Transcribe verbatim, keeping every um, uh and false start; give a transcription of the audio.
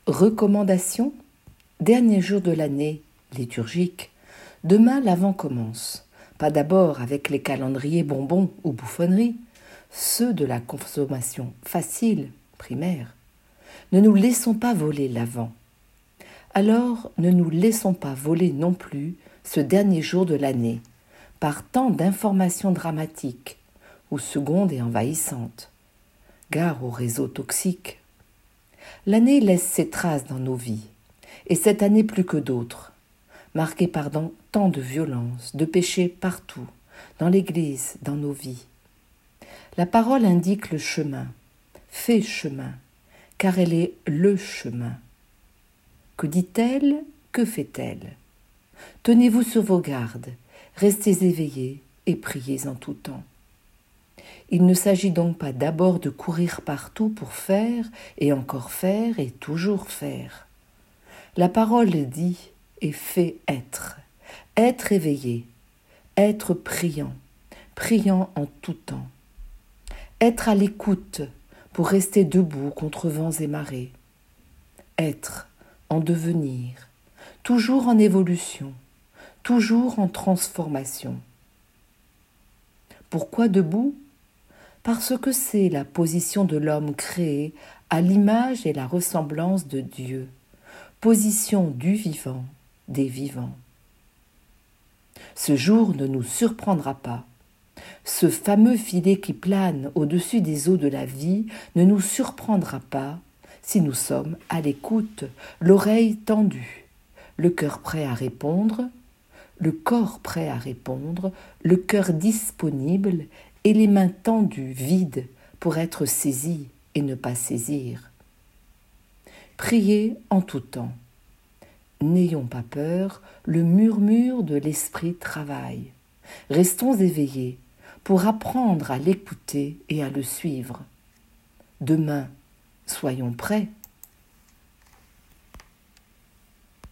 Recommandations. Dernier jour de l'année liturgique. Demain, l'Avent commence. Pas d'abord avec les calendriers bonbons ou bouffonneries, ceux de la consommation facile, primaire. Ne nous laissons pas voler l'Avent. Alors, ne nous laissons pas voler non plus ce dernier jour de l'année, par tant d'informations dramatiques, ou secondes et envahissantes. Gare aux réseaux toxiques. L'année laisse ses traces dans nos vies, et cette année plus que d'autres, marquée par tant de violence, de péchés partout, dans l'Église, dans nos vies. La parole indique le chemin, fait chemin, car elle est le chemin. Que dit-elle? Que fait-elle? Tenez-vous sur vos gardes, restez éveillés et priez en tout temps. Il ne s'agit donc pas d'abord de courir partout pour faire et encore faire et toujours faire. La parole dit et fait être, être éveillé, être priant, priant en tout temps, être à l'écoute pour rester debout contre vents et marées, être en devenir, toujours en évolution, toujours en transformation. Pourquoi debout ? Parce que c'est la position de l'homme créé à l'image et la ressemblance de Dieu, position du vivant, des vivants. Ce jour ne nous surprendra pas. Ce fameux filet qui plane au-dessus des eaux de la vie ne nous surprendra pas si nous sommes à l'écoute, l'oreille tendue, le cœur prêt à répondre, le corps prêt à répondre, le cœur disponible et les mains tendues, vides, pour être saisies et ne pas saisir. Priez en tout temps. N'ayons pas peur, le murmure de l'esprit travaille. Restons éveillés pour apprendre à l'écouter et à le suivre. Demain, soyons prêts.